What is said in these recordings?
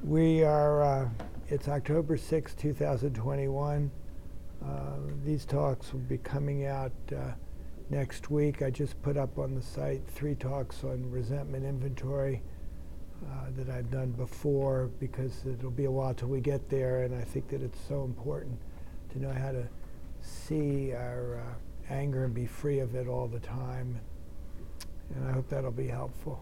We are, it's October 6, 2021. These talks will be coming out next week. I just put up on the site 3 talks on resentment inventory that I've done before, because it'll be a while till we get there, and I think that it's so important to know how to see our anger and be free of it all the time. And I hope that'll be helpful.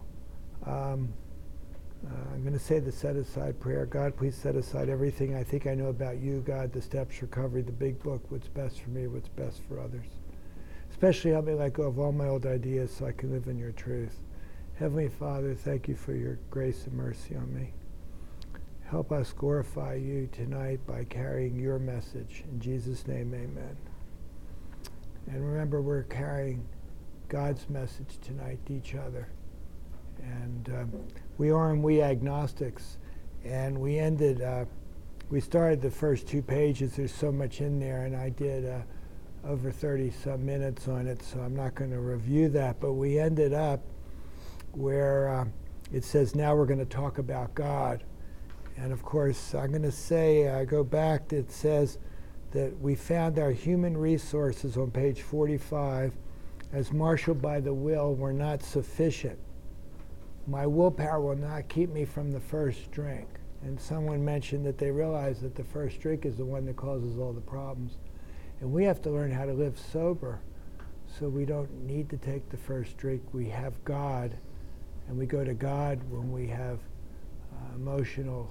I'm going to say the set-aside prayer. God, please set aside everything I think I know about you, God, the steps, recovery, the big book, what's best for me, what's best for others. Especially help me let go of all my old ideas so I can live in your truth. Heavenly Father, thank you for your grace and mercy on me. Help us glorify you tonight by carrying your message. In Jesus' name, amen. And remember, we're carrying God's message tonight to each other. And we are and we agnostics. And we ended, we started the first 2 pages. There's so much in there, and I did over 30-some minutes on it, so I'm not going to review that. But we ended up where it says, now we're going to talk about God. And of course, I'm going to say, go back, it says that we found our human resources on page 45, as marshaled by the will, were not sufficient. My willpower will not keep me from the first drink. And someone mentioned that they realize that the first drink is the one that causes all the problems. And we have to learn how to live sober, so we don't need to take the first drink. We have God, and we go to God when we have emotional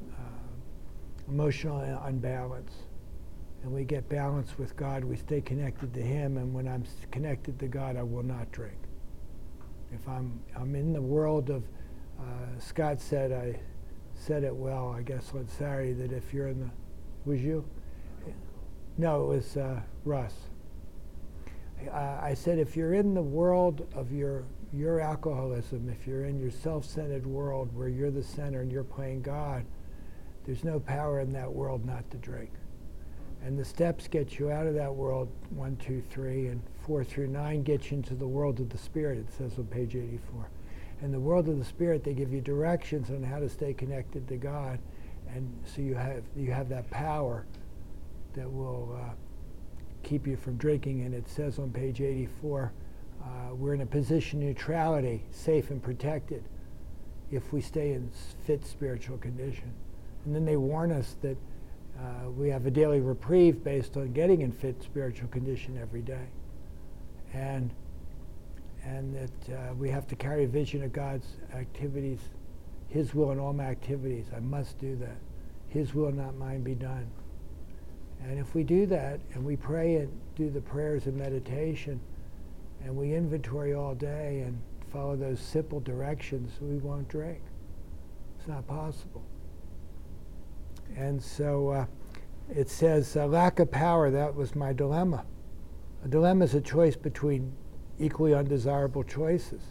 unbalance. And we get balance with God. We stay connected to Him, and when I'm connected to God, I will not drink. If I'm in the world of, Scott said, I said it well, I guess, on Saturday, that if you're in the, was you? No, it was Russ. I said, if you're in the world of your alcoholism, if you're in your self-centered world where you're the center and you're playing God, there's no power in that world not to drink. And the steps get you out of that world, 1, 2, 3, and 4 through 9 get you into the world of the Spirit, it says on page 84. In the world of the Spirit, they give you directions on how to stay connected to God, and so you have that power that will keep you from drinking. And it says on page 84, we're in a position of neutrality, safe and protected, if we stay in fit spiritual condition. And then they warn us that we have a daily reprieve based on getting in fit spiritual condition every day. And that we have to carry a vision of God's activities, His will in all my activities. I must do that. His will, not mine, be done. And if we do that, and we pray and do the prayers and meditation, and we inventory all day and follow those simple directions, we won't drink. It's not possible. And so it says, lack of power, that was my dilemma. A dilemma is a choice between equally undesirable choices.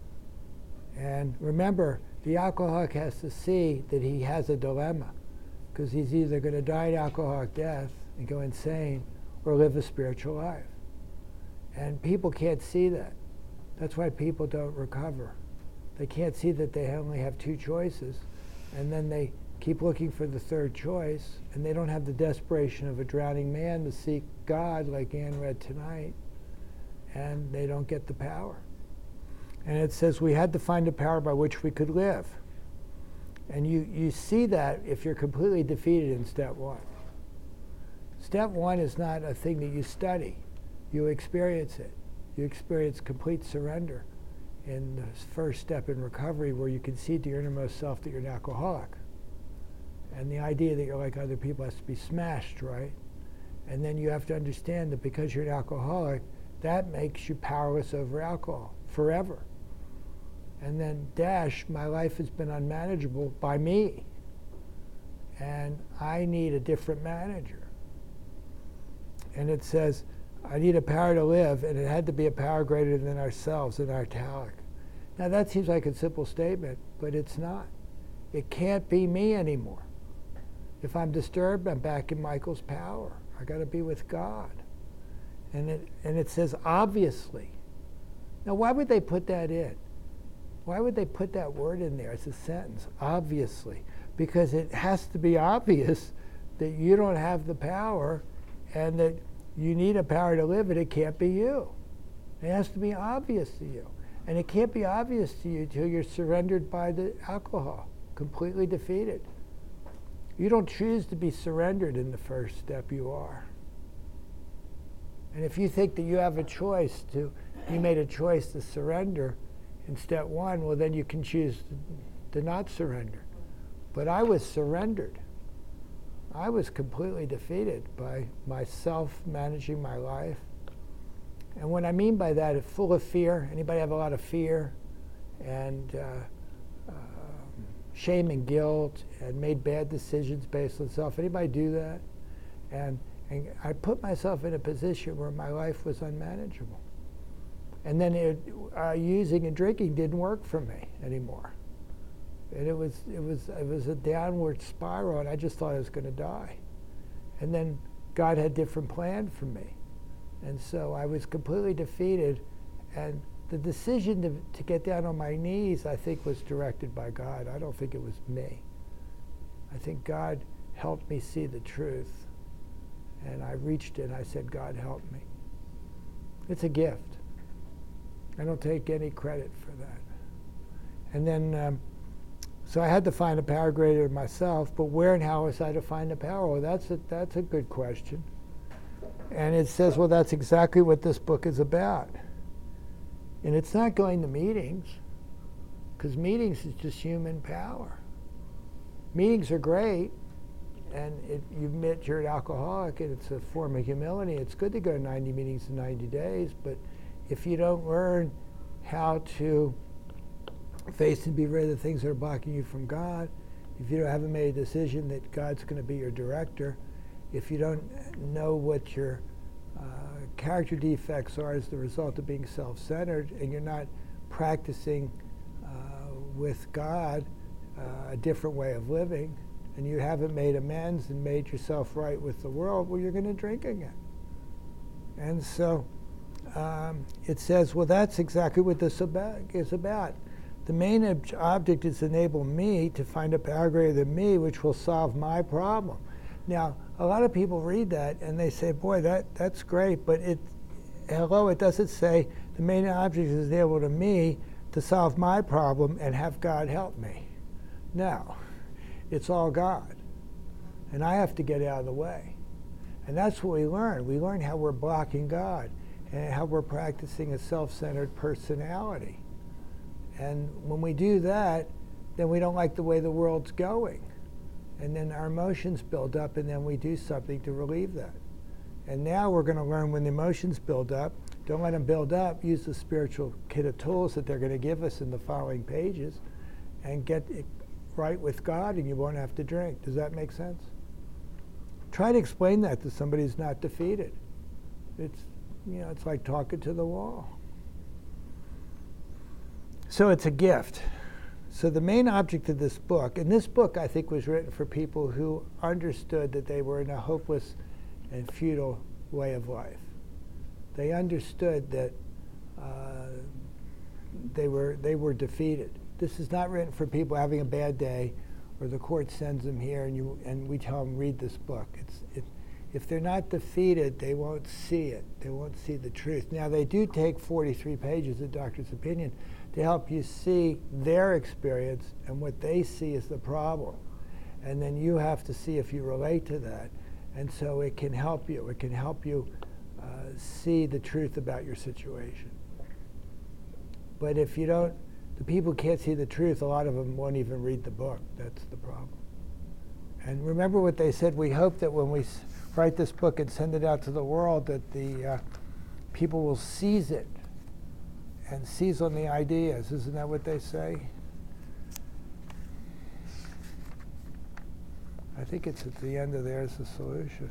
And remember, the alcoholic has to see that he has a dilemma, because he's either going to die an alcoholic death and go insane, or live a spiritual life. And people can't see that. That's why people don't recover. They can't see that they only have 2 choices, and then they keep looking for the third choice, and they don't have the desperation of a drowning man to seek God, like Ann read tonight, and they don't get the power. And it says we had to find a power by which we could live. And you see that if you're completely defeated in step 1. Step 1 is not a thing that you study. You experience it. You experience complete surrender in the first step in recovery, where you can see to your innermost self that you're an alcoholic. And the idea that you're like other people has to be smashed, right? And then you have to understand that because you're an alcoholic, that makes you powerless over alcohol forever. And then my life has been unmanageable by me. And I need a different manager. And it says, I need a power to live, and it had to be a power greater than ourselves, in our talent. Now that seems like a simple statement, but it's not. It can't be me anymore. If I'm disturbed, I'm back in Michael's power. I got to be with God. And it says, obviously. Now, why would they put that in? Why would they put that word in there as a sentence? Obviously. because it has to be obvious that you don't have the power and that you need a power to live, and it can't be you. It has to be obvious to you. And it can't be obvious to you till you're surrendered by the alcohol, completely defeated. You don't choose to be surrendered in the first step, you are. And if you think that you have a choice you made a choice to surrender in step one, well, then you can choose to not surrender. But I was surrendered. I was completely defeated by myself managing my life. And what I mean by that, it's full of fear. Anybody have a lot of fear and shame and guilt and made bad decisions based on self? Anybody do that? And I put myself in a position where my life was unmanageable. And then using and drinking didn't work for me anymore. And it was a downward spiral, and I just thought I was going to die. And then God had a different plan for me. And so I was completely defeated, and the decision to get down on my knees, I think, was directed by God. I don't think it was me. I think God helped me see the truth. And I reached it and I said, God, help me. It's a gift. I don't take any credit for that. And then, so I had to find a power greater than myself, but where and how was I to find the power? Well, that's a good question. And it says, well, that's exactly what this book is about. And it's not going to meetings, because meetings is just human power. Meetings are great, and you admit you're an alcoholic, and it's a form of humility. It's good to go to 90 meetings in 90 days, but if you don't learn how to face and be rid of the things that are blocking you from God, if you haven't made a decision that God's going to be your director, if you don't know what your character defects are as the result of being self-centered, and you're not practicing with God a different way of living, and you haven't made amends and made yourself right with the world, well, you're going to drink again. And so it says, well, that's exactly what this is about. The main object is to enable me to find a power greater than me, which will solve my problem. Now, a lot of people read that and they say, boy, that's great, but it doesn't say the main object is to enable me to solve my problem and have God help me. No, it's all God. And I have to get out of the way. And that's what we learn. We learn how we're blocking God and how we're practicing a self-centered personality. And when we do that, then we don't like the way the world's going. And then our emotions build up, and then we do something to relieve that. And now we're going to learn when the emotions build up, don't let them build up, use the spiritual kit of tools that they're going to give us in the following pages, and get it right with God, and you won't have to drink. Does that make sense? Try to explain that to somebody who's not defeated. It's like talking to the wall. So it's a gift. So the main object of this book, and this book I think was written for people who understood that they were in a hopeless and futile way of life. They understood that they were defeated. This is not written for people having a bad day, or the court sends them here and we tell them, read this book. If they're not defeated, they won't see it. They won't see the truth. Now, they do take 43 pages of Doctor's Opinion to help you see their experience and what they see as the problem. And then you have to see if you relate to that. And so it can help you. It can help you see the truth about your situation. But if you don't, the people who can't see the truth, a lot of them won't even read the book. That's the problem. And remember what they said, we hope that when we write this book and send it out to the world, that the people will seize it and seize on the ideas. Isn't that what they say? I think it's at the end of There's the Solution.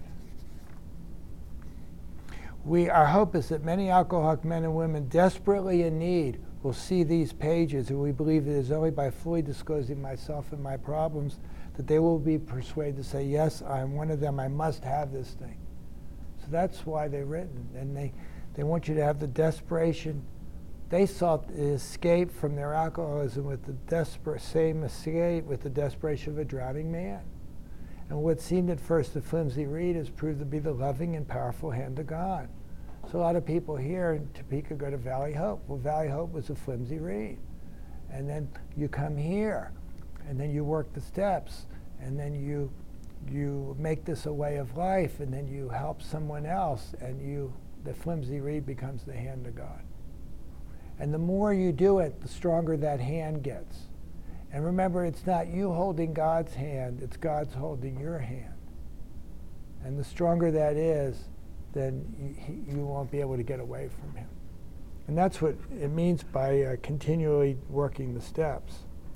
Our hope is that many alcoholic men and women desperately in need will see these pages, and we believe it is only by fully disclosing myself and my problems that they will be persuaded to say, yes, I'm one of them, I must have this thing. So that's why they're written. And they want you to have the desperation they sought escape from their alcoholism with the desperation of a drowning man. And what seemed at first a flimsy reed has proved to be the loving and powerful hand of God. So a lot of people here in Topeka go to Valley Hope. Well, Valley Hope was a flimsy reed. And then you come here, and then you work the steps, and then you make this a way of life, and then you help someone else, and the flimsy reed becomes the hand of God. And the more you do it, the stronger that hand gets. And remember, it's not you holding God's hand, it's God's holding your hand. And the stronger that is, then you won't be able to get away from him. And that's what it means by continually working the steps.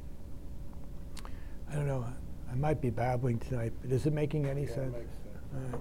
I don't know, I might be babbling tonight, but is it making any sense? It makes sense.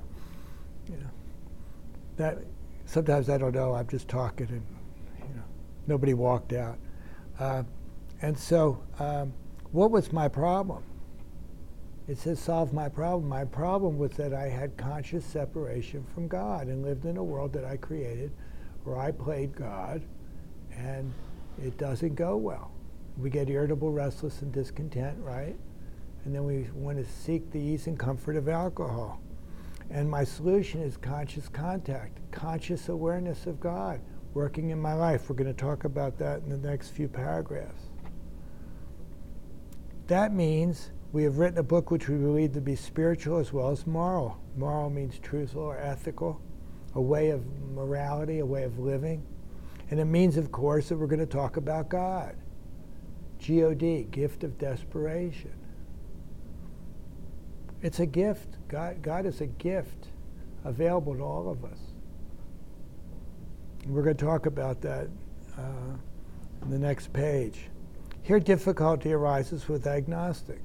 That sometimes I don't know, I'm just talking and nobody walked out. And so, what was my problem? It says solve my problem. My problem was that I had conscious separation from God and lived in a world that I created where I played God, and it doesn't go well. We get irritable, restless, and discontent, right? And then we want to seek the ease and comfort of alcohol. And my solution is conscious contact, conscious awareness of God working in my life. We're going to talk about that in the next few paragraphs. That means we have written a book which we believe to be spiritual as well as moral. Moral means truthful or ethical, a way of morality, a way of living. And it means, of course, that we're going to talk about God. G-O-D, gift of desperation. It's a gift. God is a gift available to all of us. And we're going to talk about that in the next page. Here, difficulty arises with agnostics.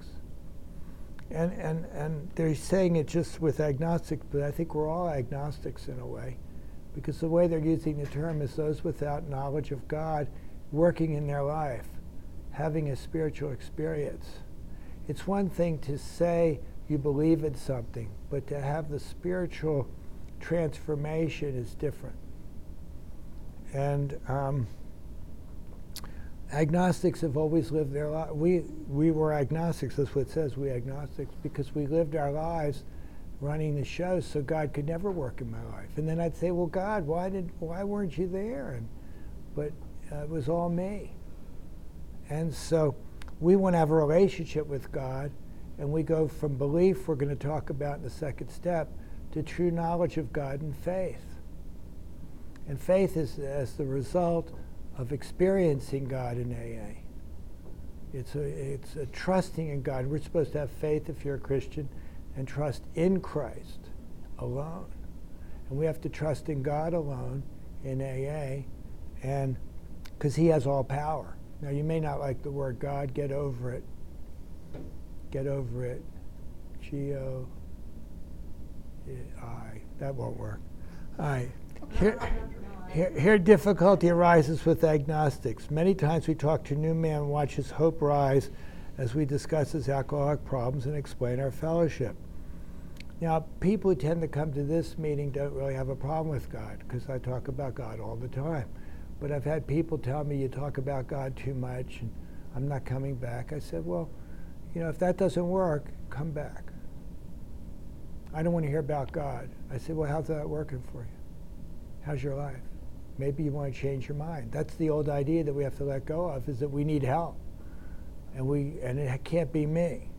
And they're saying it just with agnostics, but I think we're all agnostics in a way, because the way they're using the term is those without knowledge of God working in their life, having a spiritual experience. It's one thing to say you believe in something, but to have the spiritual transformation is different. And agnostics have always lived their life. We were agnostics, that's what it says, we agnostics, because we lived our lives running the show so God could never work in my life. And then I'd say, well, God, why weren't you there? But it was all me. And so we want to have a relationship with God, and we go from belief, we're going to talk about in the second step, to true knowledge of God and faith. And faith is as the result of experiencing God in AA. It's a trusting in God. We're supposed to have faith if you're a Christian and trust in Christ alone. And we have to trust in God alone in AA, and because he has all power. Now, you may not like the word God. Get over it. Get over it. G-O-I. That won't work. All right. Here difficulty arises with agnostics. Many times we talk to a new man and watch his hope rise as we discuss his alcoholic problems and explain our fellowship. Now, people who tend to come to this meeting don't really have a problem with God, because I talk about God all the time. But I've had people tell me, you talk about God too much and I'm not coming back. I said, well, if that doesn't work, come back. I don't want to hear about God. I said, well, how's that working for you? How's your life? Maybe you want to change your mind. That's the old idea that we have to let go of, is that we need help. And it can't be me.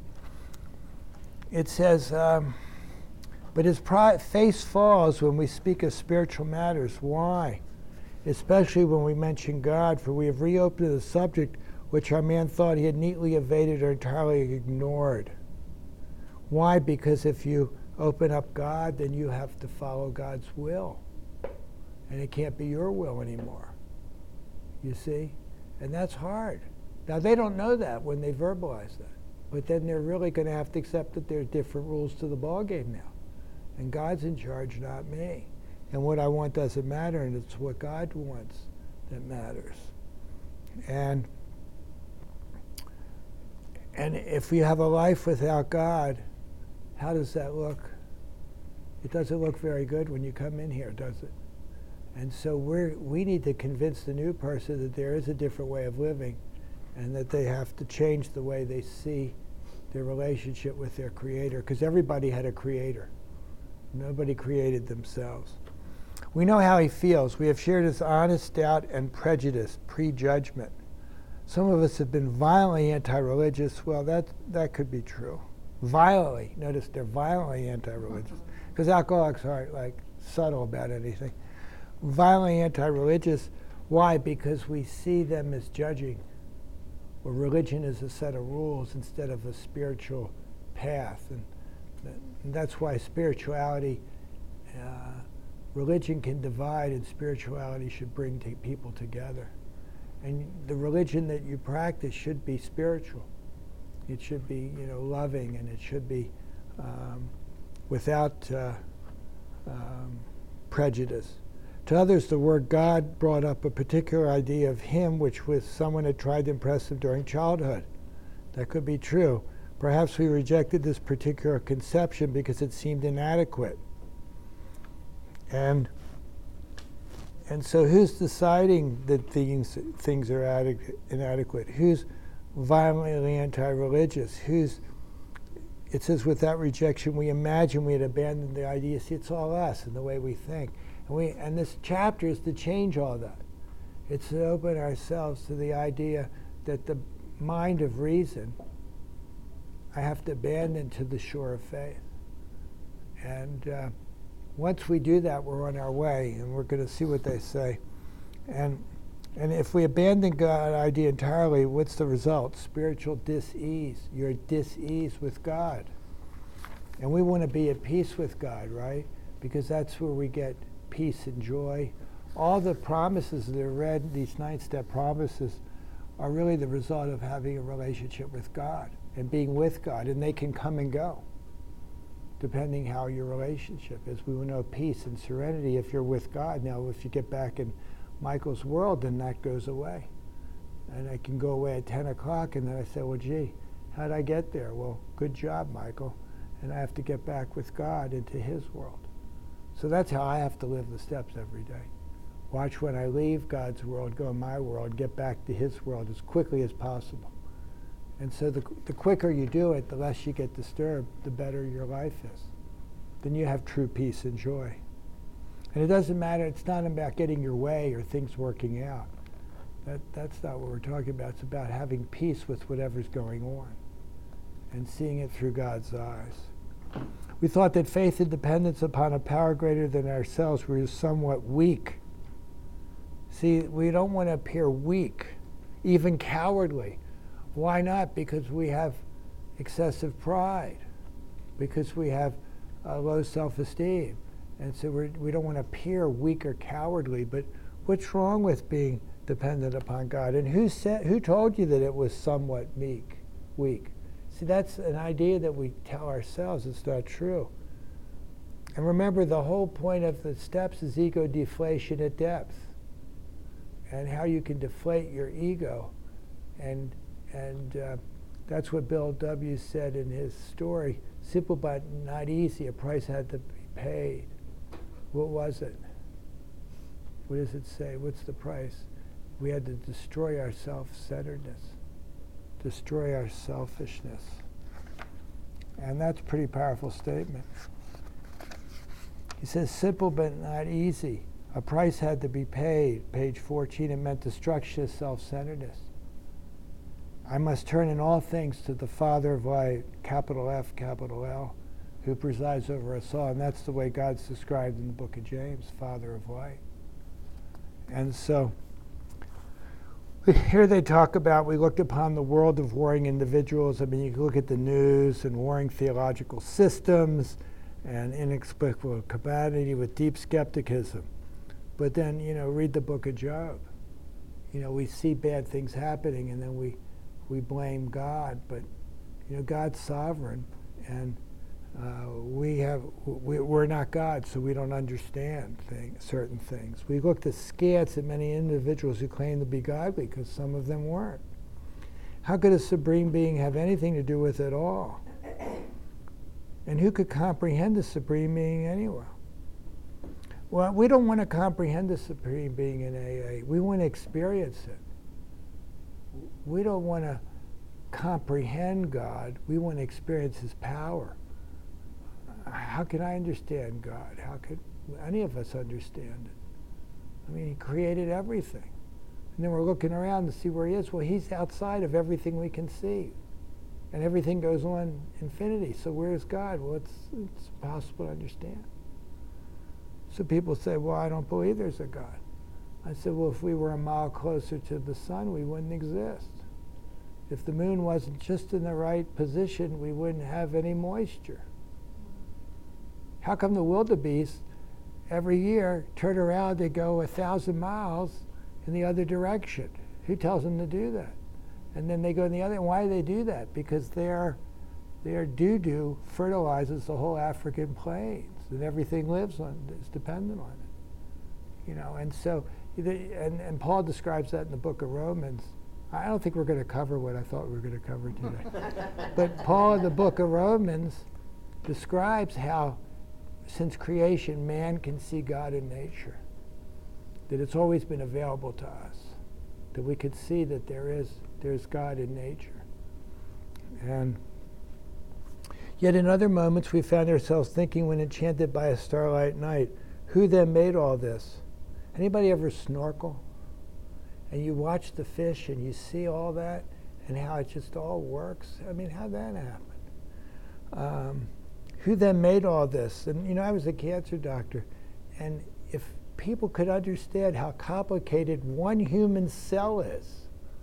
It says, but his face falls when we speak of spiritual matters. Why? Especially when we mention God, for we have reopened the subject which our man thought he had neatly evaded or entirely ignored. Why? Because if you open up God, then you have to follow God's will. And it can't be your will anymore. You see? And that's hard. Now, they don't know that when they verbalize that. But then they're really going to have to accept that there are different rules to the ballgame now. And God's in charge, not me. And what I want doesn't matter, and it's what God wants that matters. And if we have a life without God, how does that look? It doesn't look very good when you come in here, does it? And so we need to convince the new person that there is a different way of living, and that they have to change the way they see their relationship with their Creator, because everybody had a Creator. Nobody created themselves. We know how he feels. We have shared his honest doubt and prejudice, prejudgment. Some of us have been violently anti-religious. Well, that could be true. Violently. Notice they're violently anti-religious, because alcoholics aren't like subtle about anything. Violently anti-religious. Why? Because we see them as judging. Well, religion is a set of rules instead of a spiritual path. And that's why spirituality, religion can divide, and spirituality should bring people together. And the religion that you practice should be spiritual. It should be, loving, and it should be without prejudice. To others, the word God brought up a particular idea of him which was someone had tried to impress them during childhood. That could be true. Perhaps we rejected this particular conception because it seemed inadequate. And so who's deciding that things are inadequate? Who's violently anti-religious? It says, without rejection, we imagine we had abandoned the idea. See, it's all us and the way we think. And this chapter is to change all that. It's to open ourselves to the idea that the mind of reason I have to abandon to the shore of faith. And once we do that, we're on our way, and we're going to see what they say. And if we abandon God idea entirely, what's the result? Spiritual dis-ease. You're at dis-ease with God. And we want to be at peace with God, right? Because that's where we get peace and joy. All the promises that are read, these 9-step promises, are really the result of having a relationship with God and being with God. And they can come and go, depending how your relationship is. We will know peace and serenity if you're with God. Now, if you get back in Michael's world, then that goes away. And I can go away at 10 o'clock, and then I say, well, gee, how'd I get there? Well, good job, Michael. And I have to get back with God into his world. So that's how I have to live the steps every day. Watch when I leave God's world, go in my world, get back to his world as quickly as possible. And so the quicker you do it, the less you get disturbed, the better your life is. Then you have true peace and joy. And it doesn't matter, it's not about getting your way or things working out. That's not what we're talking about. It's about having peace with whatever's going on and seeing it through God's eyes. We thought that faith and dependence upon a power greater than ourselves were somewhat weak. See, we don't want to appear weak, even cowardly. Why not? Because we have excessive pride, because we have low self-esteem. And so we don't want to appear weak or cowardly, but what's wrong with being dependent upon God? And who told you that it was somewhat weak? See, that's an idea that we tell ourselves. It's not true. And remember, the whole point of the steps is ego deflation at depth, and how you can deflate your ego. And that's what Bill W. said in his story. Simple but not easy. A price had to be paid. What was it? What does it say? What's the price? We had to destroy our self-centeredness, destroy our selfishness. And that's a pretty powerful statement. He says, simple but not easy. A price had to be paid. Page 14, it meant destruction of self-centeredness. I must turn in all things to the Father of light, capital F, capital L, who presides over us all. And that's the way God's described in the book of James, Father of light. And so here they talk about, we looked upon the world of warring individuals. I mean, you can look at the news and warring theological systems and inexplicable commodity with deep skepticism. But then, read the book of Job. We see bad things happening, and then we blame God. But, God's sovereign, and we're not God, so we don't understand certain things. We looked askance at many individuals who claim to be godly, because some of them weren't. How could a supreme being have anything to do with it all? And who could comprehend the supreme being anyway? Well, we don't want to comprehend the Supreme Being in AA. We want to experience it. We don't want to comprehend God. We want to experience His power. How can I understand God? How could any of us understand it? I mean, He created everything. And then we're looking around to see where He is. Well, He's outside of everything we can see. And everything goes on infinity. So where is God? Well, it's impossible to understand. So people say, well, I don't believe there's a God. I said, well, if we were a mile closer to the sun, we wouldn't exist. If the moon wasn't just in the right position, we wouldn't have any moisture. How come the wildebeest every year turn around and go 1,000 miles in the other direction? Who tells them to do that? And then they go in the other. Why do they do that? Because their doo-doo fertilizes the whole African plains, and everything lives on is dependent on it. You know, and so, and Paul describes that in the book of Romans. I don't think we're going to cover what I thought we were going to cover today. But Paul in the book of Romans describes how, since creation, man can see God in nature. That it's always been available to us. That we could see that there's God in nature. And yet in other moments we found ourselves thinking when enchanted by a starlight night, who then made all this? Anybody ever snorkel? And you watch the fish and you see all that and how it just all works? I mean, how'd that happen? Who then made all this? And you know, I was a cancer doctor, and if people could understand how complicated one human cell is,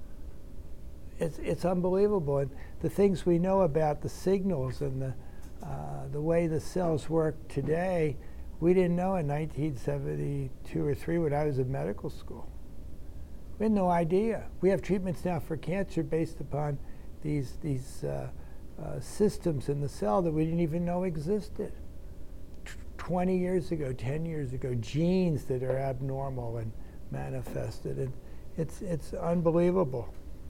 it's unbelievable. And the things we know about the signals and the way the cells work today, we didn't know in 1972 or 3 when I was in medical school. We had no idea. We have treatments now for cancer based upon these systems in the cell that we didn't even know existed. 20 years ago, 10 years ago, genes that are abnormal and manifested. And it's unbelievable.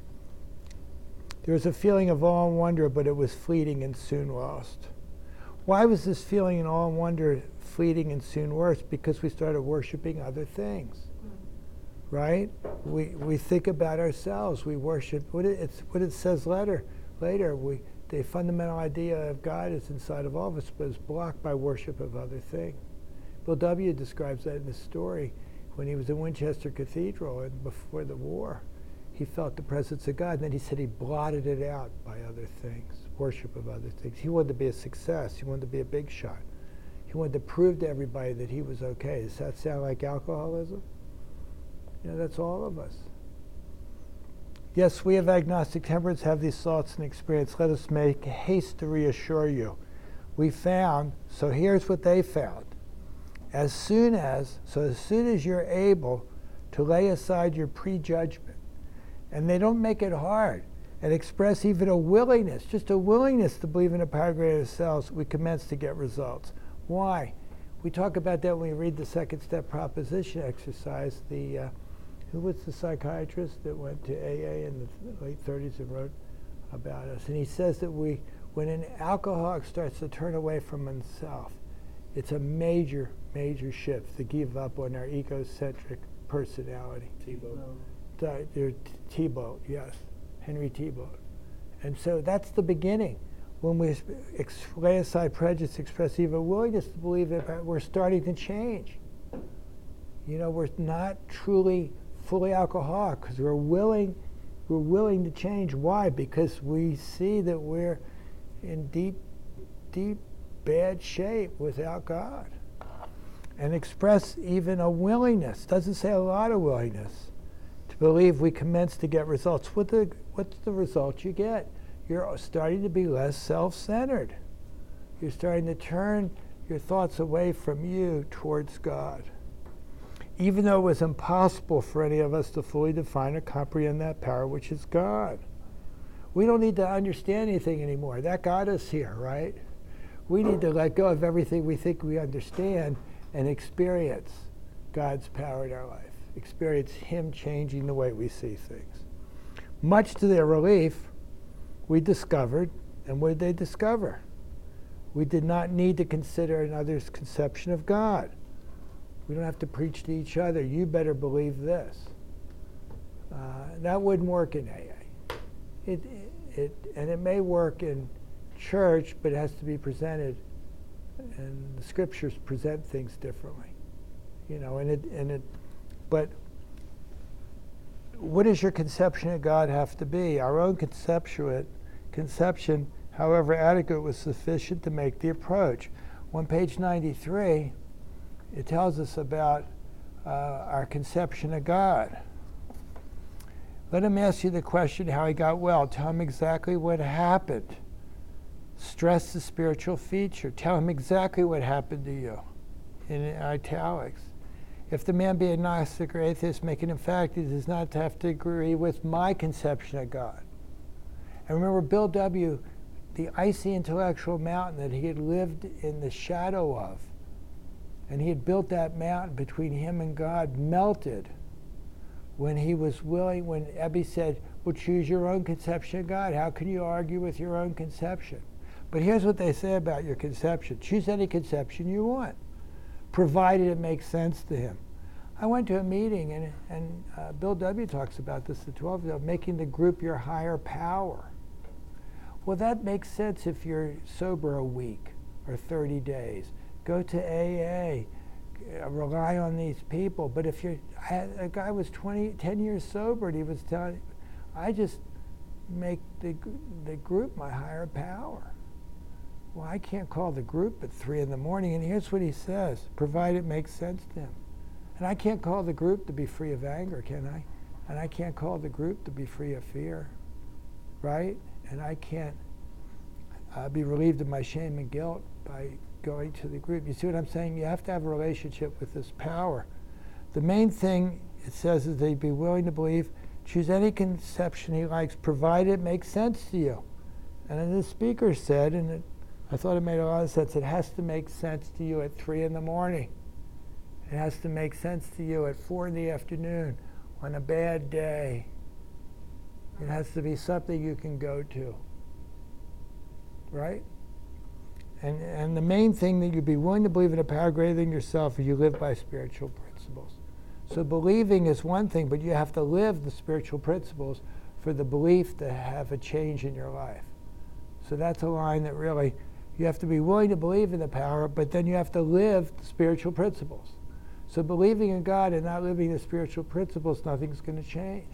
There was a feeling of awe and wonder, but it was fleeting and soon lost. Why was this feeling of awe and wonder fleeting and soon lost? Because we started worshiping other things. Right? We think about ourselves. We worship. What it says later. The fundamental idea of God is inside of all of us, but is blocked by worship of other things. Bill W. describes that in his story when he was in Winchester Cathedral and before the war. He felt the presence of God, and then he said he blotted it out by other things, worship of other things. He wanted to be a success. He wanted to be a big shot. He wanted to prove to everybody that he was okay. Does that sound like alcoholism? You know, that's all of us. Yes, we of agnostic temperance have these thoughts and experience. Let us make haste to reassure you. We found, so here's what they found. As soon as you're able to lay aside your prejudgment, and they don't make it hard, and express even a willingness, just a willingness to believe in a power greater than ourselves, we commence to get results. Why? We talk about that when we read the second step proposition exercise. Who was the psychiatrist that went to AA in the late 30s and wrote about us? And he says that when an alcoholic starts to turn away from himself, it's a major, major shift to give up on our egocentric personality. Thibault, yes, Henry Thibault. And so that's the beginning. When we lay aside prejudice, express even a willingness to believe that we're starting to change. You know, we're not truly fully alcoholic because we're willing to change. Why? Because we see that we're in deep bad shape without God. And express even a willingness, doesn't say a lot of willingness, to believe we commence to get results. What's the result you get? You're starting to be less self-centered. You're starting to turn your thoughts away from you towards God. Even though it was impossible for any of us to fully define or comprehend that power, which is God. We don't need to understand anything anymore. That got us here, right? We need to let go of everything we think we understand and experience God's power in our life. Experience Him changing the way we see things. Much to their relief, we discovered, and what did they discover? We did not need to consider another's conception of God. We don't have to preach to each other. You better believe this. That wouldn't work in AA. And it may work in church, but it has to be presented, and the scriptures present things differently. But what does your conception of God have to be? Our own conception, however adequate, was sufficient to make the approach. On page 93, it tells us about our conception of God. Let him ask you the question how he got well. Tell him exactly what happened. Stress the spiritual feature. Tell him exactly what happened to you, in italics. If the man be agnostic or atheist, make it in fact, he does not have to agree with my conception of God. And remember, Bill W., the icy intellectual mountain that he had lived in the shadow of, and he had built that mountain between him and God, melted when he was willing, when Ebby said, well, choose your own conception of God. How can you argue with your own conception? But here's what they say about your conception. Choose any conception you want, provided it makes sense to him. I went to a meeting, and Bill W. talks about this at 12, making the group your higher power. Well, that makes sense if you're sober a week or 30 days. Go to AA. Rely on these people. But if a guy was 10 years sober, and he was telling, I just make the group my higher power. Well, I can't call the group at 3 in the morning, and here's what he says, provided it makes sense to him. And I can't call the group to be free of anger, can I? And I can't call the group to be free of fear, right? And I can't be relieved of my shame and guilt by going to the group. You see what I'm saying? You have to have a relationship with this power. The main thing it says is they'd be willing to believe, choose any conception he likes, provided it makes sense to you. And then the speaker said, and I thought it made a lot of sense, it has to make sense to you at 3 in the morning. It has to make sense to you at 4 in the afternoon on a bad day. It has to be something you can go to, right? And the main thing that you'd be willing to believe in a power greater than yourself if you live by spiritual principles. So believing is one thing, but you have to live the spiritual principles for the belief to have a change in your life. So that's a line that really, you have to be willing to believe in the power, but then you have to live the spiritual principles. So believing in God and not living the spiritual principles, nothing's going to change.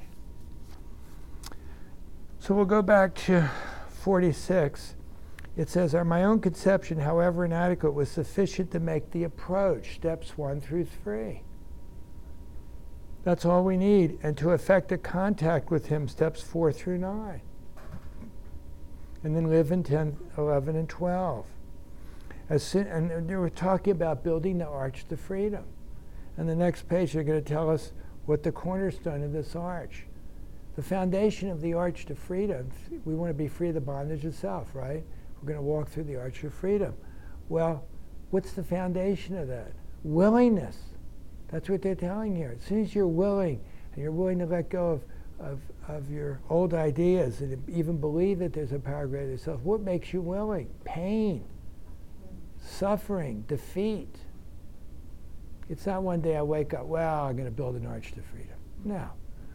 So we'll go back to 46. It says, my own conception, however inadequate, was sufficient to make the approach, steps 1 through 3. That's all we need. And to effect a contact with him, steps 4 through 9. And then live in 10, 11, and 12. And they were talking about building the arch to freedom. And the next page, they're going to tell us what the cornerstone of this arch. The foundation of the arch to freedom, we want to be free of the bondage of self, right? We're going to walk through the arch of freedom. Well, what's the foundation of that? Willingness. That's what they're telling you. As soon as you're willing, and you're willing to let go of your old ideas and even believe that there's a power greater than yourself, what makes you willing? Pain, suffering, defeat. It's not one day I wake up, well, I'm going to build an arch to freedom. No.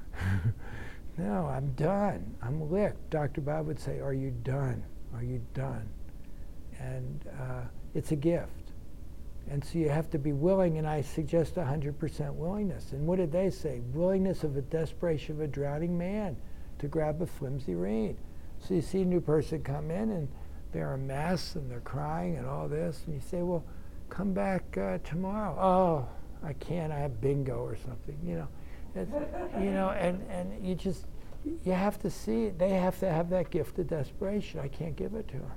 No, I'm done. I'm licked. Dr. Bob would say, are you done? Are you done? And it's a gift. And so you have to be willing, and I suggest 100% willingness. And what did they say? Willingness of a desperation of a drowning man to grab a flimsy reed. So you see a new person come in, and they're a mess, and they're crying and all this, and you say, well, come back tomorrow. Oh, I can't, I have bingo or something, you know. It's, you know, and you have to see it. They have to have that gift of desperation. I can't give it to them.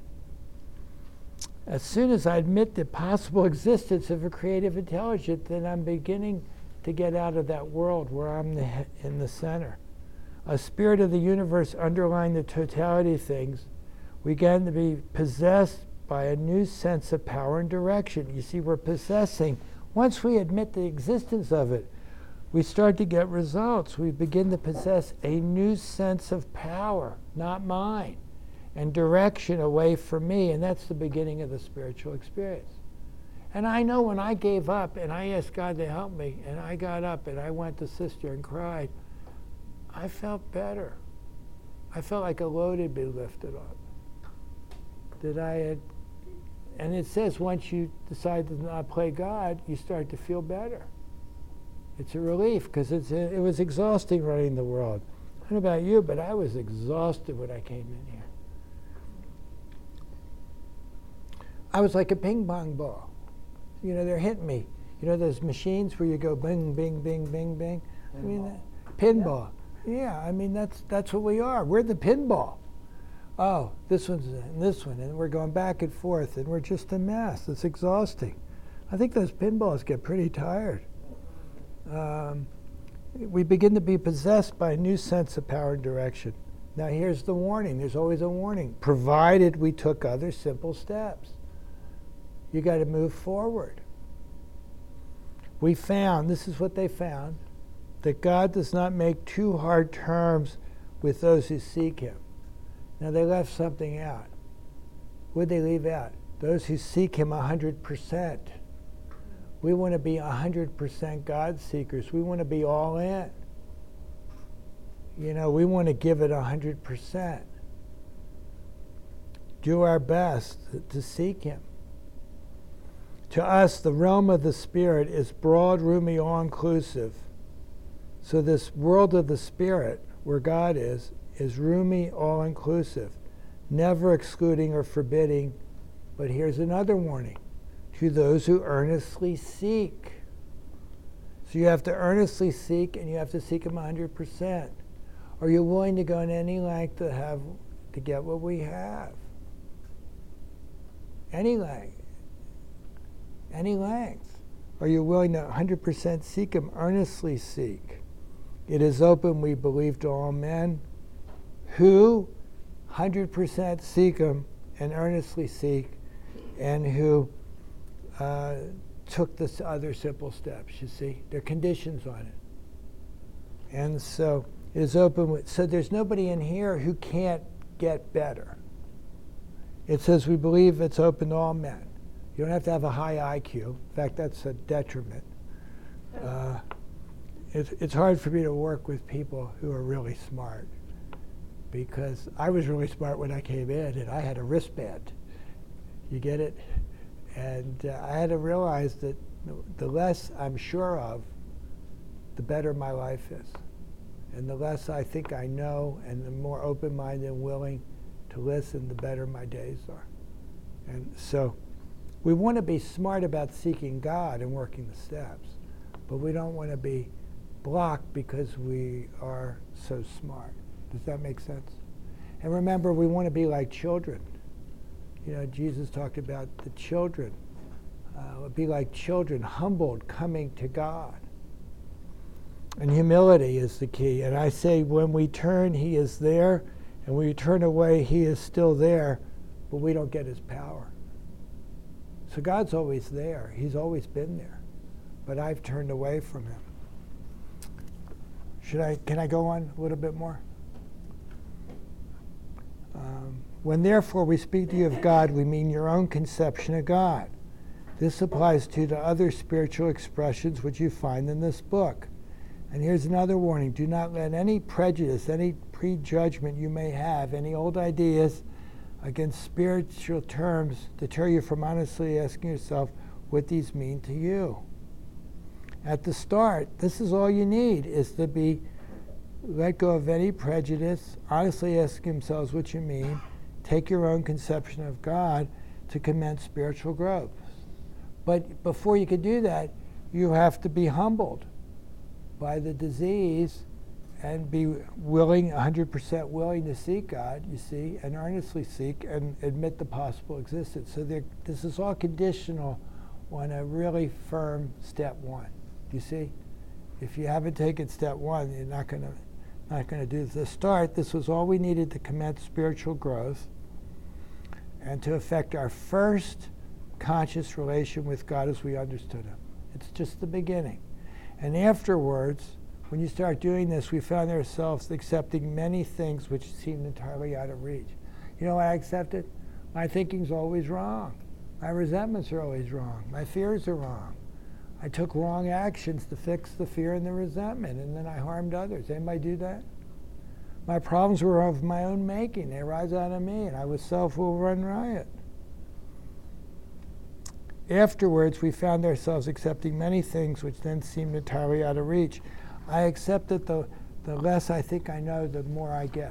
As soon as I admit the possible existence of a creative intelligence, then I'm beginning to get out of that world where I'm in the center. A spirit of the universe underlying the totality of things, we begin to be possessed by a new sense of power and direction. You see, we're possessing. Once we admit the existence of it, we start to get results. We begin to possess a new sense of power, not mine, and direction away from me, and that's the beginning of the spiritual experience. And I know when I gave up and I asked God to help me, and I got up and I went to Sister and cried, I felt better. I felt like a load had been lifted up. That I had, and it says once you decide to not play God, you start to feel better. It's a relief, because it was exhausting running the world. I don't know about you, but I was exhausted when I came in here. I was like a ping pong ball. You know, they're hitting me. You know those machines where you go bing, bing, bing, bing, bing? Pinball. I mean, pinball. Yeah, I mean, that's what we are. We're the pinball. Oh, this one's and this one, and we're going back and forth, and we're just a mess. It's exhausting. I think those pinballs get pretty tired. We begin to be possessed by a new sense of power and direction. Now here's the warning. There's always a warning. Provided we took other simple steps. You got to move forward. We found, this is what they found, that God does not make too hard terms with those who seek him. Now they left something out. What did they leave out? Those who seek him 100%. We want to be 100% God seekers. We want to be all in. You know, we want to give it 100%. Do our best to seek him. To us, the realm of the Spirit is broad, roomy, all-inclusive. So this world of the Spirit, where God is roomy, all-inclusive, never excluding or forbidding. But here's another warning. To those who earnestly seek. So you have to earnestly seek, and you have to seek him 100%. Are you willing to go in any length to get what we have? Any length. Any length. Are you willing to 100% seek him? Earnestly seek. It is open, we believe, to all men who 100% seek him and earnestly seek, and who took the other simple steps, you see. There are conditions on it. And so it is open. So there's nobody in here who can't get better. It says we believe it's open to all men. You don't have to have a high IQ. In fact, that's a detriment. It's hard for me to work with people who are really smart, because I was really smart when I came in, and I had a wristband. You get it? And I had to realize that the less I'm sure of, the better my life is. And the less I think I know, and the more open-minded and willing to listen, the better my days are. And so we want to be smart about seeking God and working the steps, but we don't want to be blocked because we are so smart. Does that make sense? And remember, we want to be like children. You know, Jesus talked about the children. Be like children, humbled, coming to God. And humility is the key. And I say when we turn, he is there. And when we turn away, he is still there. But we don't get his power. So God's always there. He's always been there. But I've turned away from him. Can I go on a little bit more? When therefore we speak to you of God, we mean your own conception of God. This applies to the other spiritual expressions which you find in this book. And here's another warning. Do not let any prejudice, any prejudgment you may have, any old ideas against spiritual terms deter you from honestly asking yourself what these mean to you. At the start, this is all you need, is to let go of any prejudice, honestly ask themselves what you mean, take your own conception of God to commence spiritual growth. But before you can do that, you have to be humbled by the disease and be willing, 100% willing to seek God, you see, and earnestly seek and admit the possible existence. So this is all conditional on a really firm step one. You see? If you haven't taken step one, you're not going to do the start. This was all we needed to commence spiritual growth and to affect our first conscious relation with God as we understood him. It's just the beginning. And afterwards, when you start doing this, we found ourselves accepting many things which seemed entirely out of reach. You know what I accepted? My thinking's always wrong. My resentments are always wrong. My fears are wrong. I took wrong actions to fix the fear and the resentment, and then I harmed others. Anybody do that? My problems were of my own making. They arise out of me, and I was self-will run riot. Afterwards, we found ourselves accepting many things which then seemed entirely out of reach. I accept that the less I think I know, the more I get.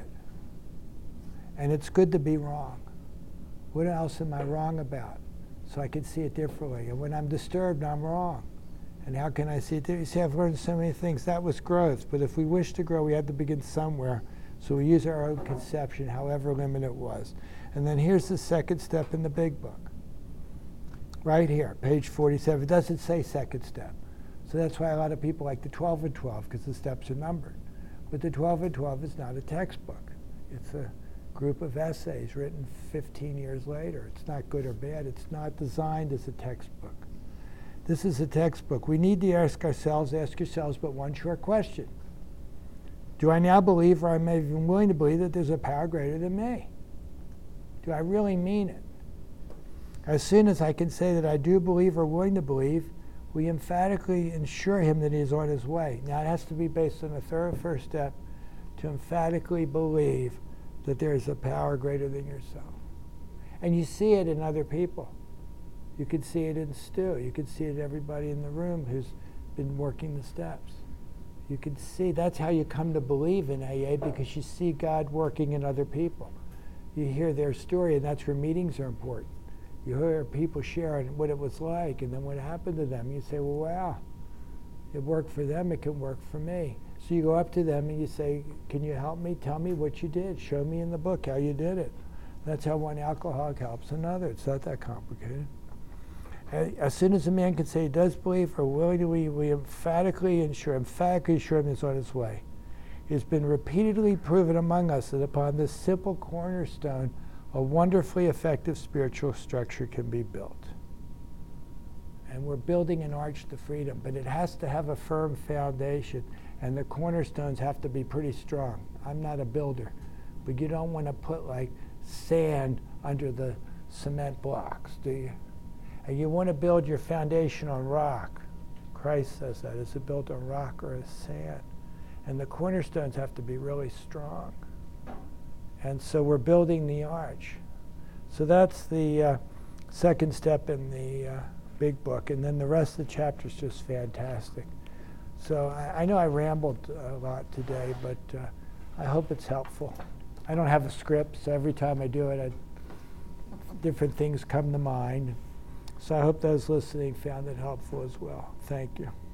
And it's good to be wrong. What else am I wrong about? So I can see it differently. And when I'm disturbed, I'm wrong. And how can I see it? You see, I've learned so many things. That was growth. But if we wish to grow, we had to begin somewhere. So we use our own conception, however limited it was. And then here's the second step in the big book. Right here, page 47. It doesn't say second step. So that's why a lot of people like the 12 and 12, because the steps are numbered. But the 12 and 12 is not a textbook. It's a group of essays written 15 years later. It's not good or bad. It's not designed as a textbook. This is a textbook. We need to ask yourselves but one short question. Do I now believe, or am I even willing to believe, that there's a power greater than me? Do I really mean it? As soon as I can say that I do believe or willing to believe, we emphatically assure him that he is on his way. Now it has to be based on the first step, to emphatically believe that there is a power greater than yourself. And you see it in other people. You could see it in Stu. You could see it in everybody in the room who's been working the steps. You can see that's how you come to believe in AA, because you see God working in other people. You hear their story, and that's where meetings are important. You hear people sharing what it was like and then what happened to them. You say, well, wow, it worked for them, it can work for me. So you go up to them and you say, can you help me? Tell me what you did. Show me in the book how you did it. That's how one alcoholic helps another. It's not that complicated. As soon as a man can say he does believe or willing to believe, we emphatically assure him he's on his way. It has been repeatedly proven among us that upon this simple cornerstone, a wonderfully effective spiritual structure can be built. And we're building an arch to freedom, but it has to have a firm foundation, and the cornerstones have to be pretty strong. I'm not a builder, but you don't want to put like sand under the cement blocks, do you? And you want to build your foundation on rock. Christ says that. Is it built on rock or sand? And the cornerstones have to be really strong. And so we're building the arch. So that's the second step in the big book. And then the rest of the chapter is just fantastic. So I know I rambled a lot today, but I hope it's helpful. I don't have a script, so every time I do it, different things come to mind. So I hope those listening found it helpful as well. Thank you.